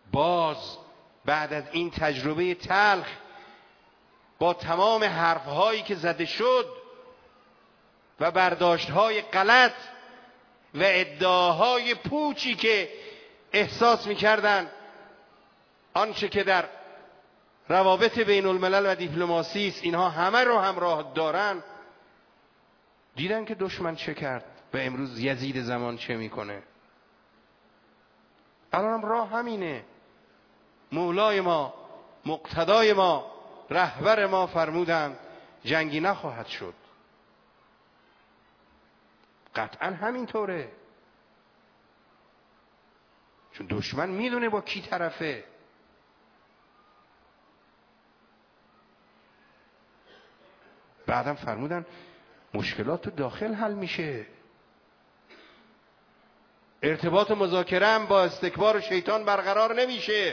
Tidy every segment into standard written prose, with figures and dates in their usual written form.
باز بعد از این تجربه تلخ با تمام حرفهایی که زده شد و برداشتهای غلط و ادعاهای پوچی که احساس می‌کردند آنچه که در روابط بین الملل و دیپلماسی است اینها همه رو همراه دارن، دیدن که دشمن چه کرد و امروز یزید زمان چه میکنه. الان هم راه همینه. مولای ما، مقتدای ما، رهبر ما فرمودند جنگی نخواهد شد. قطعا همینطوره، چون دشمن میدونه با کی طرفه. بعدم فرمودن مشکلات تو داخل حل میشه. ارتباط مذاکره هم با استکبار و شیطان برقرار نمیشه.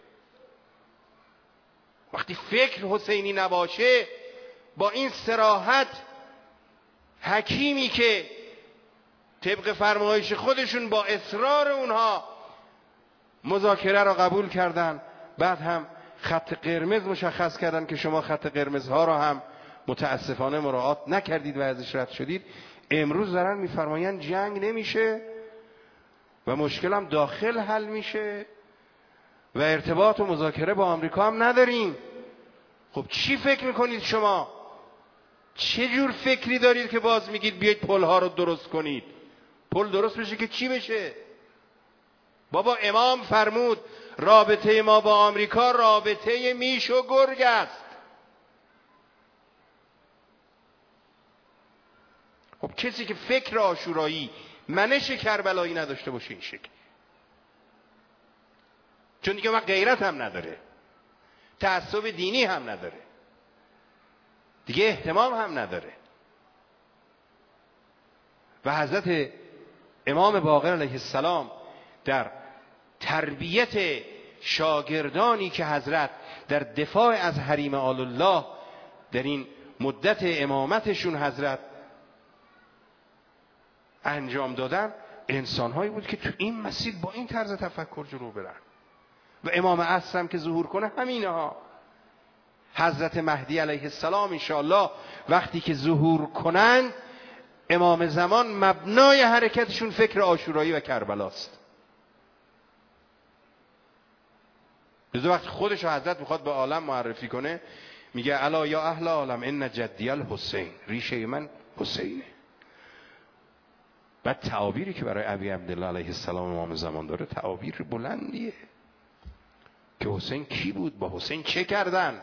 وقتی فکر حسینی نباشه، با این صراحت حکیمی که طبق فرمایش خودشون با اصرار اونها مذاکره را قبول کردن، بعد هم خط قرمز مشخص کردن که شما خط قرمزها را هم متاسفانه مراعات نکردید و ازش رد شدید، امروز دارن میفرمایند جنگ نمیشه و مشکل هم داخل حل میشه و ارتباط و مذاکره با آمریکا هم نداریم. خب چی فکر میکنید شما؟ چه جور فکری دارید که باز میگید بیایید پلها رو درست کنید؟ پل درست بشه که چی بشه؟ بابا امام فرمود رابطه ما با آمریکا رابطه میش و گرگ است. خب کسی که فکر عاشورایی، منش کربلایی نداشته باشه این شکل، چون دیگه من غیرت هم نداره، تعصب دینی هم نداره، دیگه اهتمام هم نداره. و حضرت امام باقر علیه السلام در تربیت شاگردانی که حضرت در دفاع از حریم آل الله در این مدت امامتشون حضرت انجام دادن، انسانهایی بود که تو این مسیر با این طرز تفکر جلو برن. و امام عصر هم که ظهور کنه همینه ها. حضرت مهدی علیه السلام انشاءالله وقتی که ظهور کنن، امام زمان مبنای حرکتشون فکر عاشورایی و کربلاست. لذا وقتی خودش حضرت میخواد به عالم معرفی کنه میگه الا یا اهل عالم ان جدی الحسین، ریشه من حسینه. بعد تعابیری که برای ابی عبدالله علیه السلام امام زمان داره تعابیر بلندیه که حسین کی بود، با حسین چه کردن.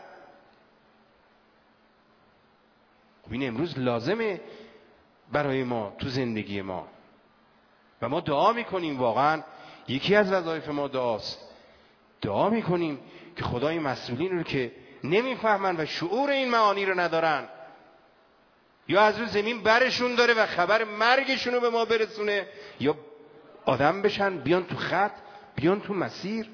خب این امروز لازمه برای ما تو زندگی ما و ما دعا میکنیم. واقعا یکی از وظایف ما دعاست. دعا میکنیم که خدای مسئولین رو که نمیفهمن و شعور این معانی رو ندارن، یا از رو زمین برشون داره و خبر مرگشون رو به ما برسونه، یا آدم بشن بیان تو خط، بیان تو مسیر.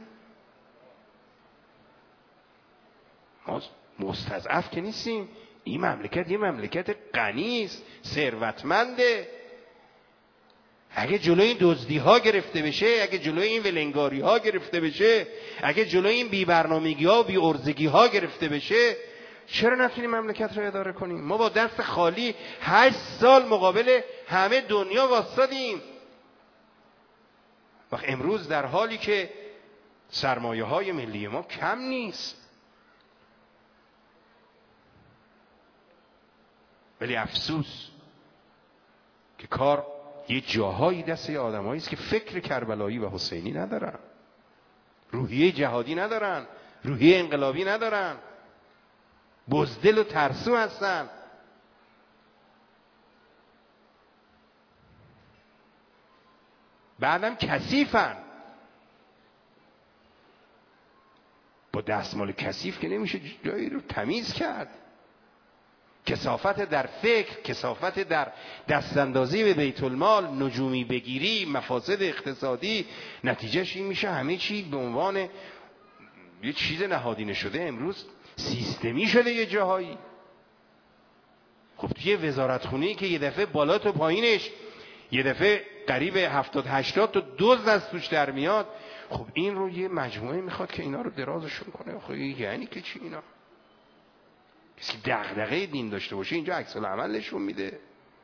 ما مستضعف که نیستیم. این مملکت یه مملکت غنی است، ثروتمنده. اگه جلوی این دزدی ها گرفته بشه، اگه جلوی این ولنگاری ها گرفته بشه، اگه جلوی این بی برنامگی ها و بی ارزگی ها گرفته بشه، چرا نتونیم مملکت رو اداره کنیم؟ ما با دست خالی 8 سال مقابل همه دنیا واسطادیم. وقت امروز در حالی که سرمایه های ملی ما کم نیست، ولی افسوس که کار یه جاهایی دست یه آدمایی است که فکر کربلایی و حسینی ندارن، روحیه جهادی ندارن، روحیه انقلابی ندارن، بزدل و ترسو هستن. بعدم کثیفن. با دستمال کثیف که نمیشه جایی رو تمیز کرد. کثافت در فکر، کثافت در دستاندازی به بیت المال، نجومی بگیری، مفاسد اقتصادی، نتیجهش این میشه همه چی به عنوان یه چیز نهادینه شده امروز سیستمی شده یه جاهایی. خب توی وزارتخونه‌ای که یه دفعه بالا تا پایینش یه دفعه قریب 70-80 تا دزد از توش در میاد، خب این رو یه مجموعه میخواد که اینا رو درازشون کنه. خب یعنی که چی اینا؟ کسی دغدغه دین داشته باشه اینجا عکس العمل نشون میده.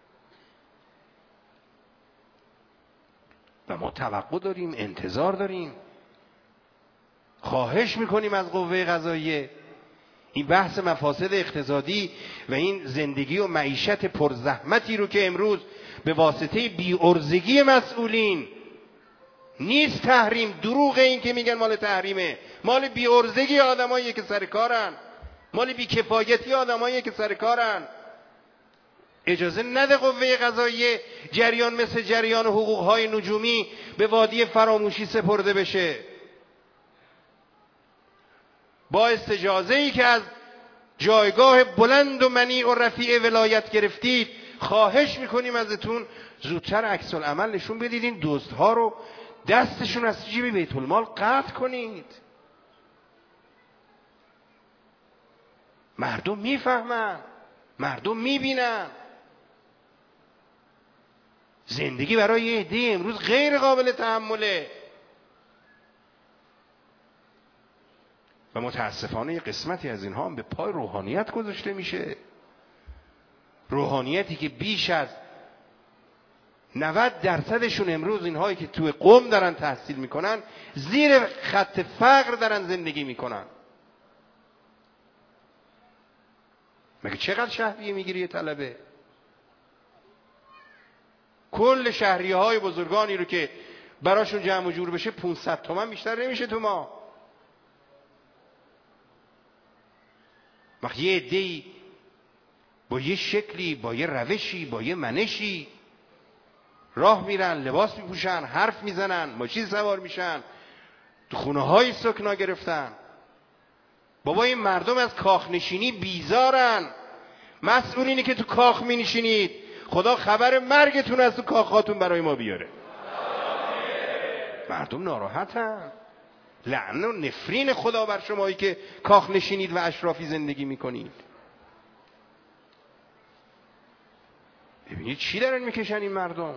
و ما توقع داریم، انتظار داریم، خواهش میکنیم از قوه قضاییه این بحث مفاسد اقتصادی و این زندگی و معیشت پرزحمتی رو که امروز به واسطه بی‌عرضگی مسئولین، نیست تحریم، دروغ این که میگن مال تحریمه، مال بی‌عرضگی آدمایی که سر کارن، مال بی‌کفایتی آدمایی که سر کارن. اجازه نده قوه قضاییه جریان مثل جریان حقوق‌های نجومی به وادی فراموشی سپرده بشه. با استجازه‌ای که از جایگاه بلند و منیع و رفیع ولایت گرفتید، خواهش میکنیم ازتون زودتر عکس العمل نشون بدید، این دزدها رو دستشون از جیب بیت المال قطع کنید. مردم میفهمن، مردم میبینن زندگی برای یه عده امروز غیر قابل تحمله. و متاسفانه یه قسمتی از اینها هم به پای روحانیت گذاشته میشه. روحانیتی که بیش از 90% امروز اینهایی که توی قم دارن تحصیل میکنن زیر خط فقر دارن زندگی میکنن. مگه چقدر شهریه میگیری یه طلبه؟ کل شهریه های بزرگانی رو که براشون جمع و جور بشه 500 تومن بیشتر نمیشه تو ما. وقتی یه عده‌ای با یه شکلی، با یه روشی، با یه منشی راه میرن، لباس میپوشن، حرف میزنن، ماشین سوار میشن، تو خونه های سکنا گرفتن. بابا این مردم از کاخ نشینی بیزارن. مسئولینی که تو کاخ می نشینید خدا خبر مرگتون از تو کاخاتون برای ما بیاره. مردم ناراحتن. لعن و نفرین خدا بر شمایی که کاخ نشینید و اشرافی زندگی میکنید. ببینید چی دارن میکشن این مردم.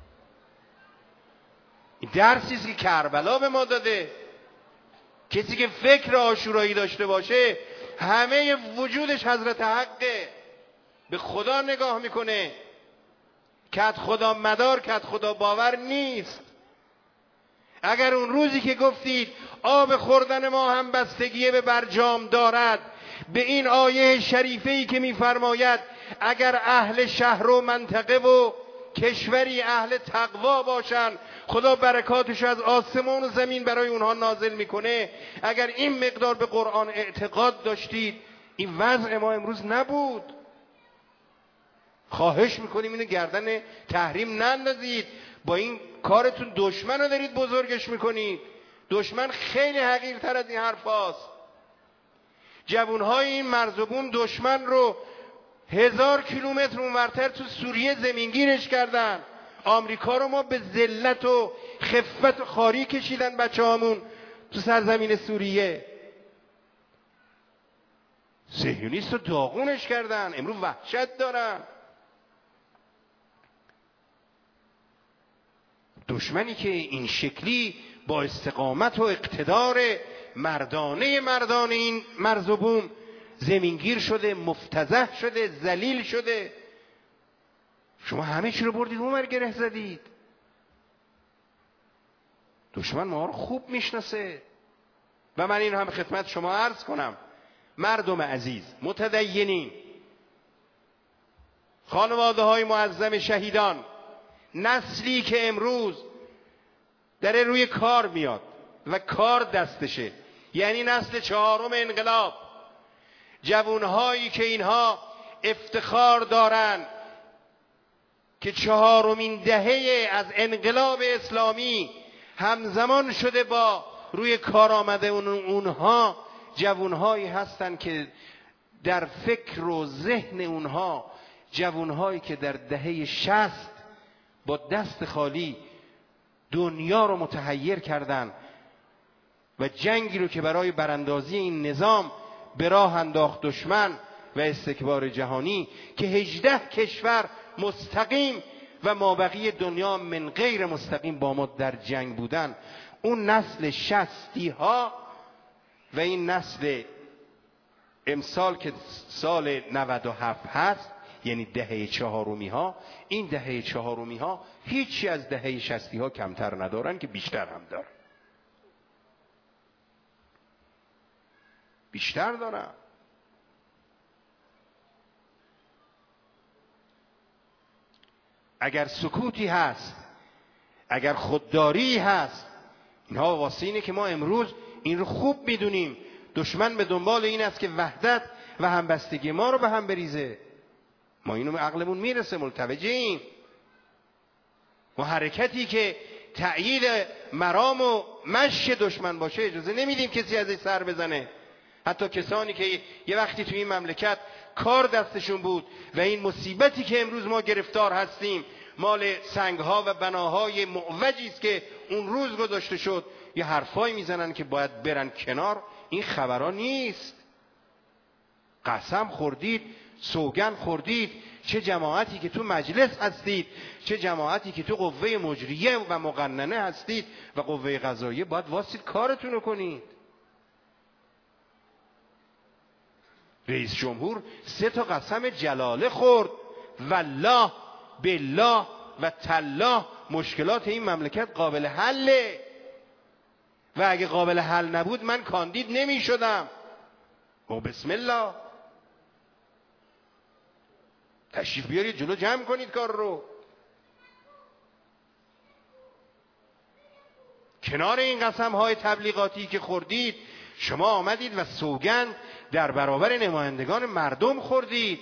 این درسیست که کربلا به ما داده. کسی که فکر عاشورایی داشته باشه همه وجودش حضرت حقه، به خدا نگاه میکنه، کد خدا مدار، کد خدا باور نیست. اگر اون روزی که گفتید آب خوردن ما هم بستگی به برجام دارد، به این آیه شریفه‌ای که میفرماید اگر اهل شهر و منطقه و کشوری اهل تقوا باشن خدا برکاتش از آسمان و زمین برای اونها نازل میکنه، اگر این مقدار به قرآن اعتقاد داشتید این وضع ما امروز نبود. خواهش میکنیم اینو گردن تحریم نندازید. با این کارتون دشمن رو دارید بزرگش میکنید. دشمن خیلی حقیرتر از این حرف هاست. جوانهای این مرز و بوم دشمن رو 1000 کیلومتر اونورتر تو سوریه زمینگیرش کردن. آمریکا رو ما به ذلت و خفت و خاری کشیدن بچه هامون تو سرزمین سوریه. صهیونیست رو داغونش کردن، امروز وحشت دارن. دشمنی که این شکلی با استقامت و اقتدار مردانه این مرز و بوم زمینگیر شده، مفتضح شده، ذلیل شده. شما همه چی رو بردید اونور گره زدید. دشمن ما رو خوب میشناسه. و من این هم خدمت شما عرض کنم، مردم عزیز، متدینین، خانواده های معظم شهیدان، نسلی که امروز داره روی کار میاد و کار دستشه، یعنی نسل 4م انقلاب، جوانهایی که اینها افتخار دارن که 4مین دهه از انقلاب اسلامی همزمان شده با روی کار آمده اونها، جوانهایی هستن که در فکر و ذهن اونها جوانهایی که در دهه 60 با دست خالی دنیا رو متحیر کردن و جنگی رو که برای براندازی این نظام به راه انداخت دشمن و استکبار جهانی، که 18 کشور مستقیم و مابقی دنیا من غیر مستقیم با ما در جنگ بودن، اون نسل 60 ها و این نسل امسال که سال 97 هست، یعنی دهه چهارمی ها، این دهه چهارمی ها هیچی از دهه 60 ها کمتر ندارن که بیشتر هم دارن، بیشتر دارن. اگر سکوتی هست، اگر خودداری هست، اینها واسه اینه که ما امروز این رو خوب میدونیم دشمن به دنبال این است که وحدت و همبستگی ما رو به هم بریزه. ما اینو به عقلمون میرسه، متوجهیم. و حرکتی که تأیید مرام و مشی دشمن باشه اجازه نمیدیم کسی ازش سر بزنه. حتی کسانی که یه وقتی توی این مملکت کار دستشون بود و این مصیبتی که امروز ما گرفتار هستیم مال سنگها و بناهای معوجی است که اون روز گذاشته شد، یه حرفایی میزنن که باید برن کنار. این خبرها نیست. قسم خوردید، سوگن خوردید، چه جماعتی که تو مجلس هستید، چه جماعتی که تو قوه مجریه و مقننه هستید و قوه قضاییه، باید واسید کارتون رو کنید. رئیس جمهور 3 قسم جلاله خورد، والله بالله و تالله مشکلات این مملکت قابل حله و اگه قابل حل نبود من کاندید نمی شدم. و بسم الله تشریف بیارید جلو، جمع کنید کار رو. کنار این قسم های تبلیغاتی که خوردید، شما آمدید و سوگند در برابر نمایندگان مردم خوردید،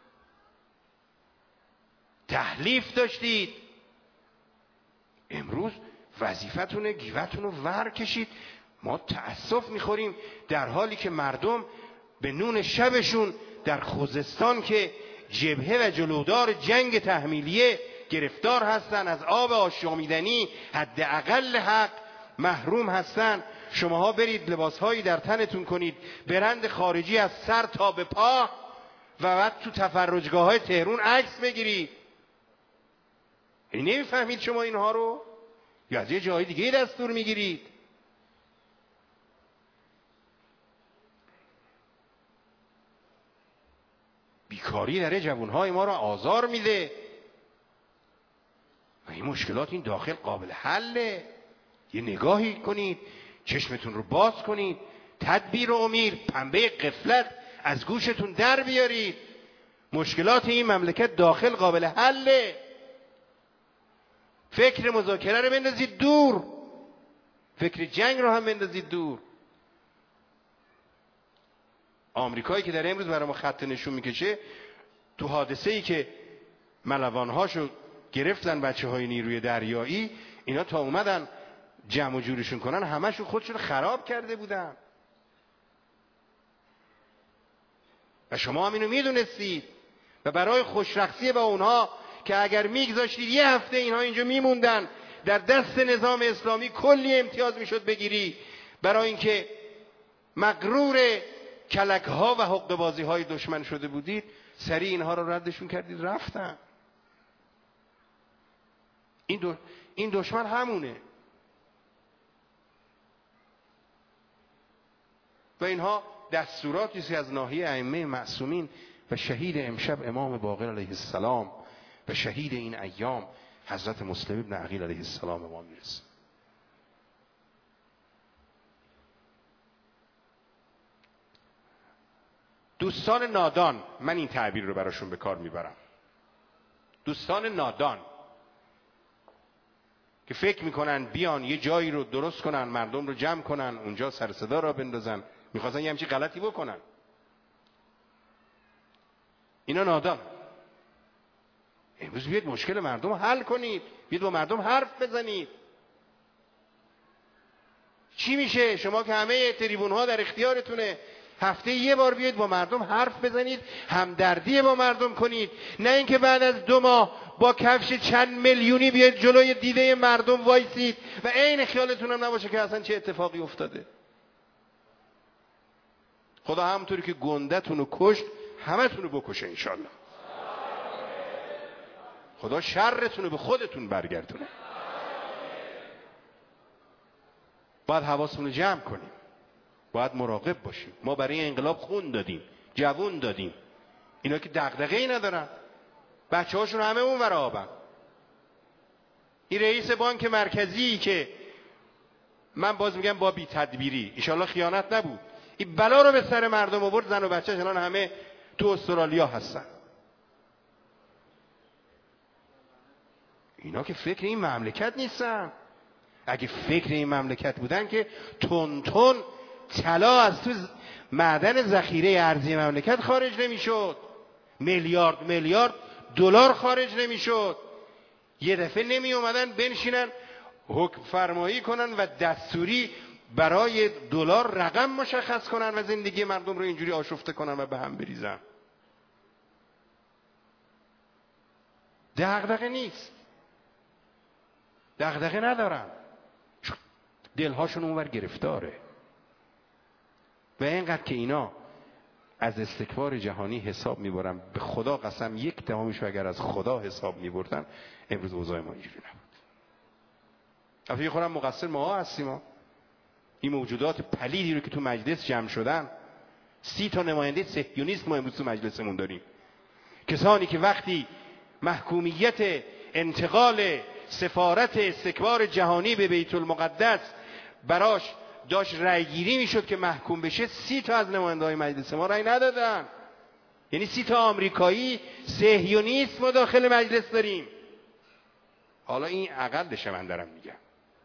تحلیف داشتید. امروز وظیفتونه گیوتون رو ور کشید. ما تأسف میخوریم در حالی که مردم به نون شبشون در خوزستان که جبهه و جلودار جنگ تحمیلیه گرفتار هستن، از آب آشامیدنی حداقل حق محروم هستن. شماها برید لباسهایی در تنتون کنید، برند خارجی از سر تا به پا و بعد تو تفرجگاه های تهرون عکس بگیرید. یعنی نمیفهمید شما اینها رو؟ یا از یه جای دیگه دستور میگیرید؟ بیکاری داره جوانهای ما را آزار میده و این مشکلات این داخل قابل حله. یه نگاهی کنید، چشمتون رو باز کنید، تدبیر و امیر، پنبه غفلت از گوشتون در بیارید. مشکلات این مملکت داخل قابل حله. فکر مذاکره رو بندازید دور، فکر جنگ رو هم بندازید دور. آمریکایی که در امروز برای ما خط نشون میکشه، تو حادثه‌ای که ملوانهاشو گرفتن بچه‌های نیروی دریایی، اینا تا اومدن جمع و جورشون کنن همشون خودشون خراب کرده بودن و شما هم اینو میدونستید و برای خوشرخصی با اونها که اگر میگذاشتید یه هفته اینها اینجا میموندن، در دست نظام اسلامی کلی امتیاز میشد بگیری، برای اینکه مغرور کلک‌ها و حقه‌بازی‌های دشمن شده بودید، سریع اینها رو ردشون کردید رفتن. این دشمن همونه و اینها دستوراتی است از ناحیه ائمه معصومین و شهید امشب امام باقر علیه السلام و شهید این ایام حضرت مسلم ابن عقیل علیه السلام ما میرسه. دوستان نادان، من این تعبیر رو براشون به کار میبرم، دوستان نادان که فکر میکنن بیان یه جایی رو درست کنن، مردم رو جمع کنن، اونجا سر صدا را بندازن، میخواستن یه همچین غلطی بکنن. اینا نادان. امروز بیاید مشکل مردم رو حل کنید، بیاید با مردم حرف بزنید. چی میشه؟ شما که همه تریبون ها در اختیارتونه، هفته یه بار بیاید با مردم حرف بزنید، همدردی با مردم کنید، نه اینکه بعد از 2 ماه با کفش چند میلیونی بیاید جلوی دیده مردم وایسید و عین خیالتون هم نباشه که اصلا چه اتفاقی افتاده. خدا همونطوری که گنده‌تون رو کشت همه تون رو بکشه انشالله. خدا شرتون رو به خودتون برگردونه. باید حواسمون رو جمع کنیم، باید مراقب باشیم. ما برای انقلاب خون دادیم، جوون دادیم، اینا که دغدغه‌ای ندارن، بچه هاشون همه اون ور آبن. این رئیس بانک مرکزی که من باز میگم با بی تدبیری، ایشالله خیانت نبود، این بلا رو به سر مردم آورد، زن و بچه الان همه تو استرالیا هستن. اینا که فکر این مملکت نیستن. اگه فکر این مملکت بودن که تون تون طلا از تو معدن ذخیره ارزی مملکت خارج نمیشد، میلیارد میلیارد دلار خارج نمیشد. یه دفعه نمی اومدن بنشینن حکم فرمایی کنن و دستوری برای دلار رقم مشخص کنن و زندگی مردم رو اینجوری آشفته کنن و به هم بریزن. دغدغه نیست، دغدغه ندارن، دلهاشون اونور گرفتاره. و اینقدر که اینا از استکبار جهانی حساب میبرن، به خدا قسم 1/10 اگر از خدا حساب میبردن امروز اوضاع ما اینجوری نبود. افیه خودم مقصر ما هستیم. این موجودات پلیدی رو که تو مجلس جمع شدن، 30 تا نماینده صهیونیست ما امروز تو مجلسمون داریم. کسانی که وقتی محکومیت انتقال سفارت استکبار جهانی به بیت المقدس براش داشت رأی گیری میشد که محکوم بشه، 30 تا از نماینده های مجلس ما رأی ندادن. یعنی 30 تا آمریکایی صهیونیست ما داخل مجلس داریم. حالا این اقلشه، من دارم میگم.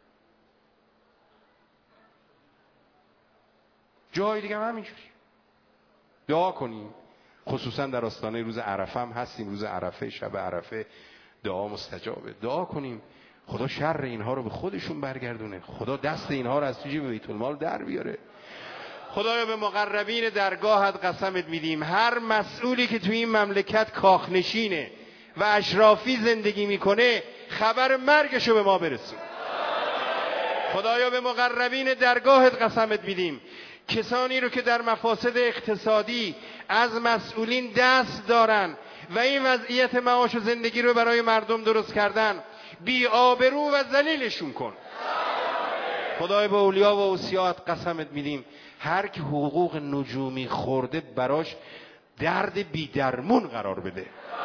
جای دیگه هم همینجوری. دعا کنیم، خصوصا در آستانه روز عرفه هم هستیم. روز عرفه، شب عرفه دعا مستجابه. دعا کنیم خدا شر اینها رو به خودشون برگردونه، خدا دست اینها رو از تو جیب بیت المال در بیاره. خدایا به مقربین درگاهت قسمت میدیم، هر مسئولی که تو این مملکت کاخنشینه و اشرافی زندگی میکنه خبر مرگشو به ما برسون. خدایا به مقربین درگاهت قسمت میدیم، کسانی رو که در مفاسد اقتصادی از مسئولین دست دارن و این وضعیت معاش و زندگی رو برای مردم درست کردن، بی آبرو و ذلیلشون کن. خدای به اولیا و اوصیات قسمت میدیم، هر که حقوق نجومی خورده براش درد بی درمون قرار بده.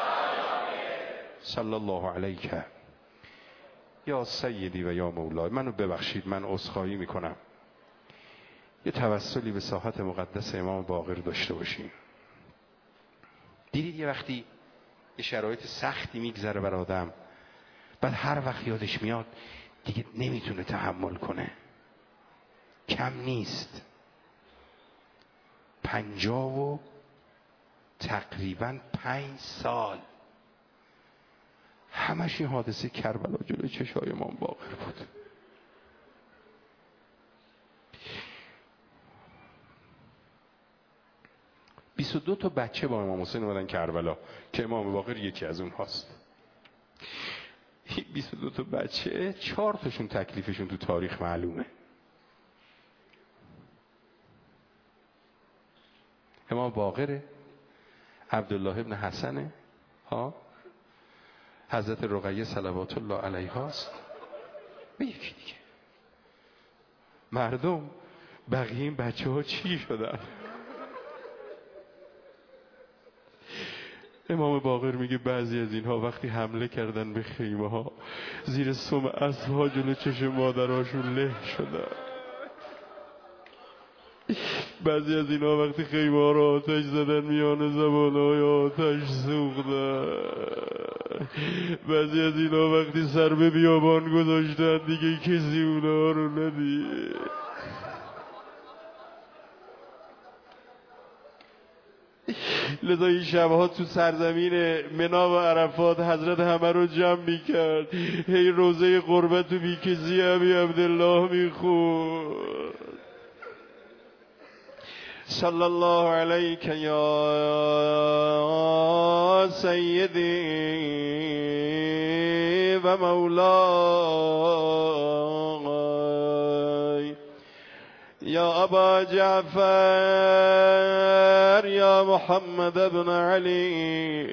صلی الله علیک یا سیدی و یا مولای. منو ببخشید، من عذرخواهی میکنم. یه توسلی به ساحت مقدس امام باقر داشته باشیم. دیدید یه وقتی یه شرایط سختی میگذره بر آدم، بعد هر وقت یادش میاد دیگه نمیتونه تحمل کنه. کم نیست، 50 تقریبا 5 سال همش این حادثه کربلا جلوی چشای امام باقر بود. « 22 تا بچه با امام حسین اومدن کربلا که امام باقر یکی از اون هاست. 22 تا بچه 4 تاشون تکلیفشون تو تاریخ معلومه. امام باقره، عبدالله ابن حسنه، حضرت رقیه صلوات الله علیها است و یکی دیگه. مردم بقیه این بچه ها چی شدن؟ امام باقر میگه بعضی از اینها وقتی حمله کردن به خیمه ها، زیر سم اسبها جلو چشم مادرهاشون له شدن. بعضی از اینها وقتی خیمه ها رو آتش زدن میان زبانهای آتش سوختن. بعضی از اینها وقتی سر به بیابان گذاشتن دیگه کسی اونها رو ندید. لذا این شبها تو سرزمین منا و عرفات حضرت همه رو جمع میکرد، هی روزه قربت و بیکسی ابی عبدالله میخورد. صلی الله علیک یا سیدی و مولای یا ابا أبا جعفر يا محمد بن علي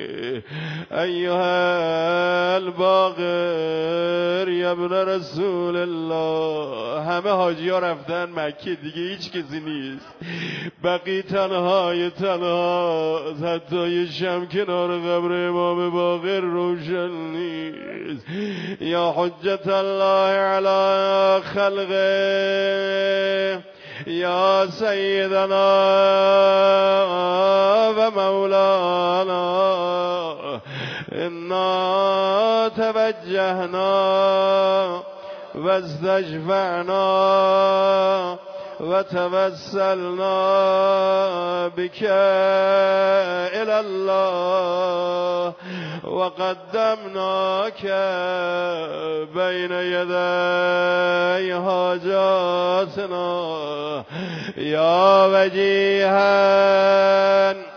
أيها الباقر يا ابن رسول الله. همه حاجی ها رفتن مکه دیگه، هیچ کسی نیست، بقی تنهای تنها، حتی یه شم کنار قبر امام باقر روشن نیست. یا حجت الله علی خلقه یا سیدنا و مولانا انا توجهنا و استشفعنا و توسلنا بك الى الله و قدمناك بین یدی حاجاتنا یا وجیها